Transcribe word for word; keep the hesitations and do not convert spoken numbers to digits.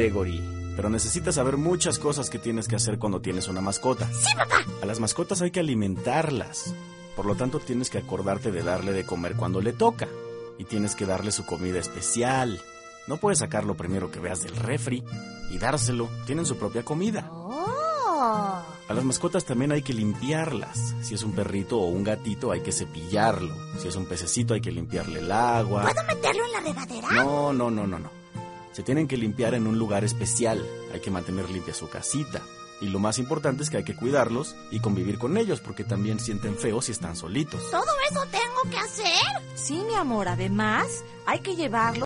Gregory, pero necesitas saber muchas cosas que tienes que hacer cuando tienes una mascota. ¡Sí, papá! A las mascotas hay que alimentarlas. Por lo tanto, tienes que acordarte de darle de comer cuando le toca. Y tienes que darle su comida especial. No puedes sacar lo primero que veas del refri y dárselo. Tienen su propia comida. ¡Oh! A las mascotas también hay que limpiarlas. Si es un perrito o un gatito, hay que cepillarlo. Si es un pececito, hay que limpiarle el agua. ¿Puedo meterlo en la regadera? No, no, no, no, no. Se tienen que limpiar en un lugar especial. Hay que mantener limpia su casita. Y lo más importante es que hay que cuidarlos y convivir con ellos, porque también sienten feo si están solitos. ¿Todo eso tengo que hacer? Sí, mi amor, además hay que llevarlo